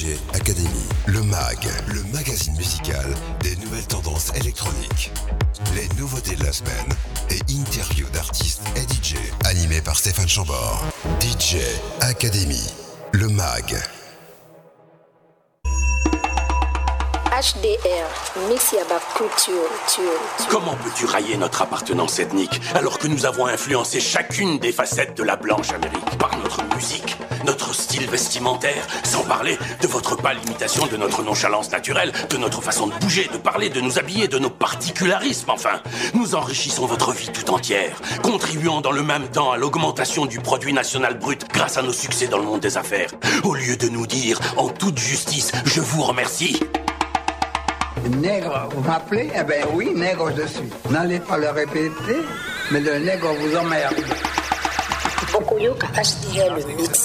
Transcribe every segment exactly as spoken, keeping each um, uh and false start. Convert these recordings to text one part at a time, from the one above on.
J Academy, le mag, le magazine musical des nouvelles tendances électroniques. Les nouveautés de la semaine et interviews d'artistes et D J, animé par Stéphane Chambord. D J Academy, le mag. H D R, Mix Yaba Culture, culture. Comment peux-tu railler notre appartenance ethnique alors que nous avons influencé chacune des facettes de la blanche Amérique par notre musique, notre style vestimentaire, sans parler de votre pâle imitation de notre nonchalance naturelle, de notre façon de bouger, de parler, de nous habiller, de nos particularismes, enfin. Nous enrichissons votre vie tout entière, contribuant dans le même temps à l'augmentation du produit national brut grâce à nos succès dans le monde des affaires. Au lieu de nous dire, en toute justice, je vous remercie. Nègre, vous m'appelez? Eh ben oui, nègre je suis. N'allez pas le répéter, mais le nègre vous emmerde. Bokoyoka H D R, le mix.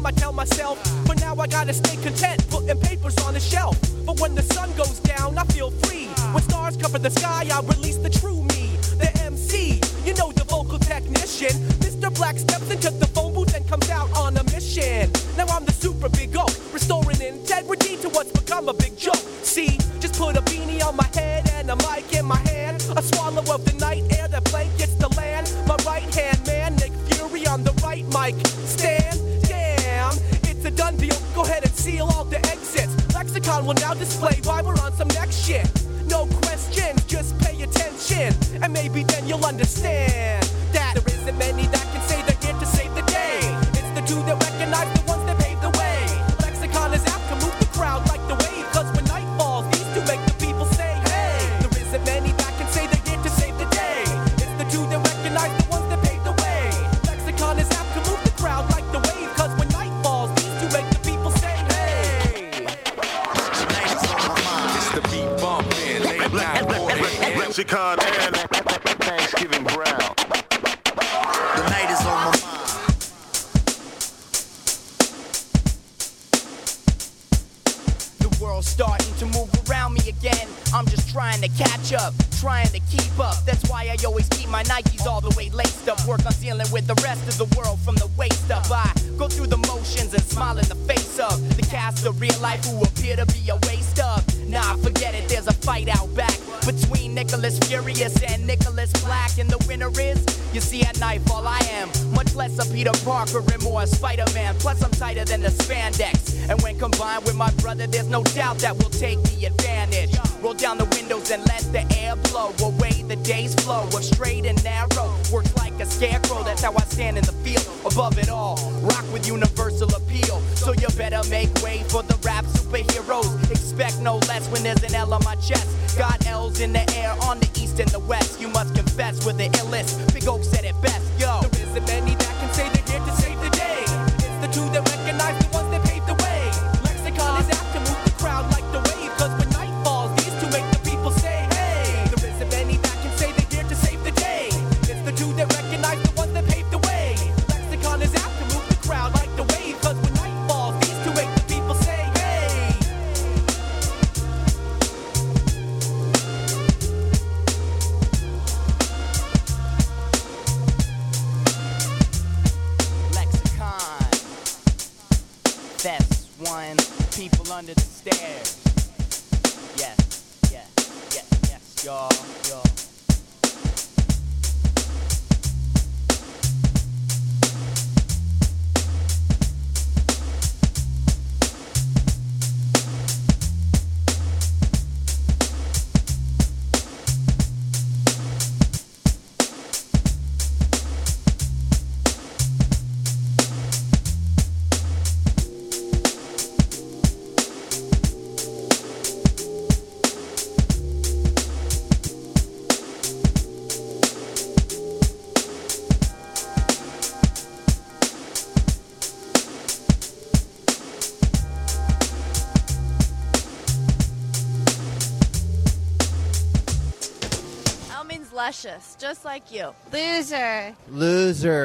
time I tell myself, for now I gotta stay content, putting papers on the shelf. But when the sun goes down, I feel free. When stars cover the sky, I release the true me, the M C. You know, the vocal technician. Mister Black steps into the phone booth and comes out on a mission. Now I'm the super big O, restoring integrity to what's become a big joke. See, just put a beanie on my head and a mic in my hand. A swallow of the night air, the plane gets the land. My right hand man, Nick Fury on the right mic stand. Damn, it's a done deal. Go ahead and seal all the exits. Lexicon will now display why we're on some next shit. No questions, just pay attention, and maybe then you'll understand that there isn't many that can say they're here to save the day. It's the two that recognize the ones that pave the way. Lexicon is apt to move the crowd like the wave, cause when night falls, these two make the people say, hey. There isn't many that can say they're here to save the day. It's the two that recognize the ones that pave the way. Lexicon is apt to move the crowd like the wave, cause when night falls, these two make the people say, hey. It's the beat bumping, late night morning, Lexicon and Thanksgiving Brown. The night is on my mind. The world's starting to move around me again. I'm just trying to catch up, trying to keep up. That's why I always keep my Nikes all the way laced up. Work on dealing with the rest of the world from the waist up. I go through the motions and smile in the face of the cast of real life who appear to be a waste of. Nah, forget it, there's a fight out back between Nicholas Furious and Nicholas Black. And the winner is, you see at nightfall I am much less a Peter Parker and more a Spider-Man. Plus I'm tighter than the spandex, and when combined with my brother, there's no doubt that we'll take the advantage. Roll down the windows and let the air blow away the day's flow of straight and narrow. Works like a scarecrow, that's how I stand in the field. Above it all, rock with universal appeal. So you better make way for the rap superheroes. Expect no less when there's an L on my chest. Got L's in the air on the east and the west. You must confess we're the illest. Big Oak said it best, yo. There isn't many that can say they're here to save the day. It's the two that recognize the ones that pave the way. Lexicon is apt to move the crowd like the wave, cause when night falls, these two make the people say, hey. There isn't many that can say they're here to save the day. It's the two that recognize the ones that pave the way. Lexicon is apt to move the crowd like the wave, cause when night falls, these two make the people say, hey. Lexicon, that's one. People under the stairs. Yes, yes, yes, yes, y'all, y'all. Luscious, just like you. Loser. Loser.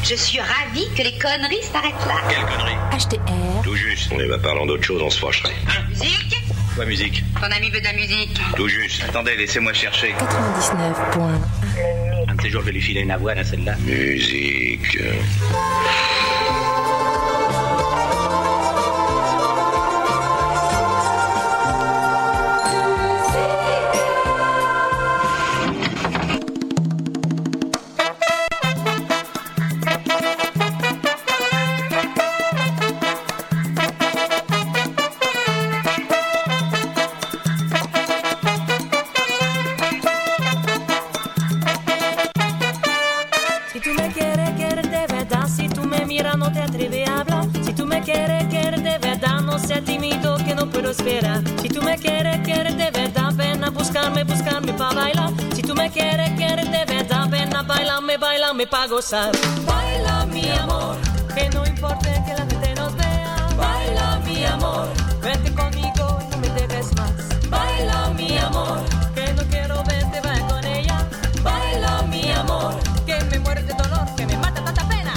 Je suis ravie que les conneries s'arrêtent là. Quelle connerie? H T R. Tout juste. Eh ben, parlons d'autre chose, on se fâcherait. Hein? Musique? Quoi, musique? Ton ami veut de la musique. Tout juste. Attendez, laissez-moi chercher. quatre-vingt-dix-neuf point un. Un de ces jours, je vais lui filer une avoine à celle-là. Musique. Si tú me quieres, quieres de verdad, ven a buscarme, buscarme pa' bailar. Si tú me quieres, quieres de verdad, ven a bailarme, bailarme pa' gozar. Baila mi amor, que no importe que la gente nos vea. Baila mi amor, vente conmigo y no me dejes más. Baila mi amor, que no quiero verte, vaya con ella. Baila mi amor, que me muere de dolor, que me mata tanta pena.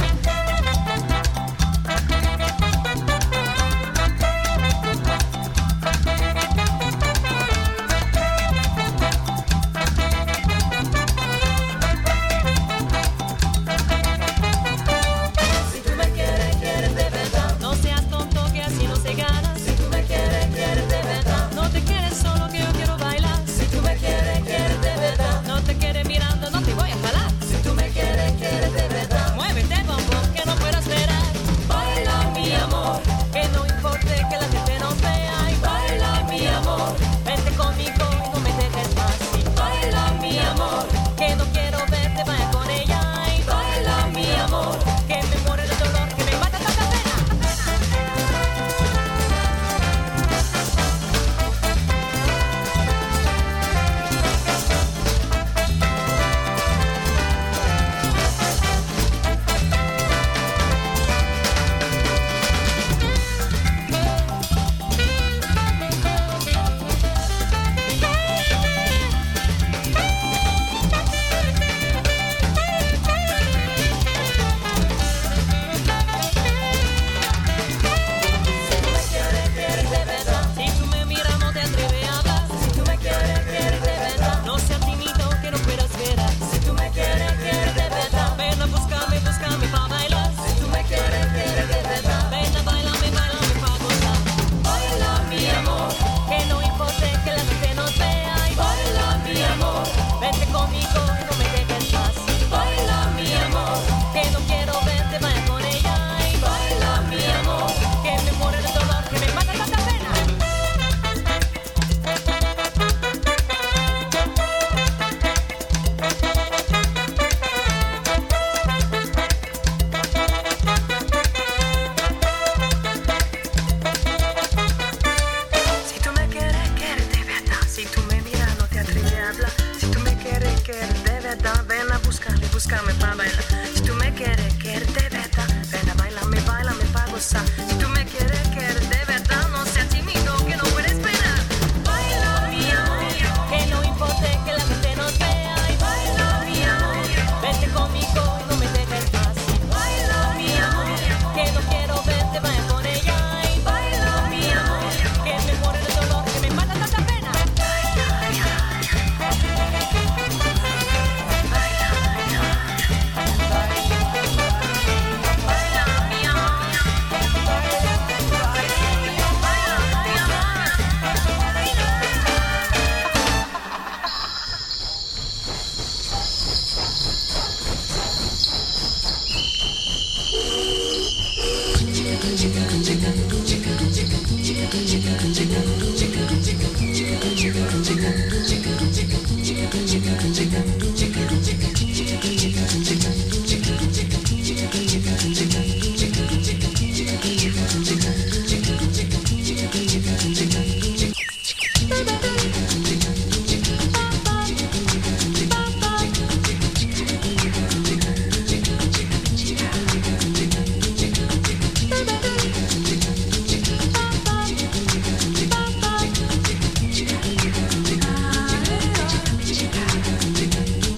búscame pa' bailar. Si tú me quieres, quieres de verdad, ven a bailarme, báilame pa' gozar. Si tú me quieres, quieres de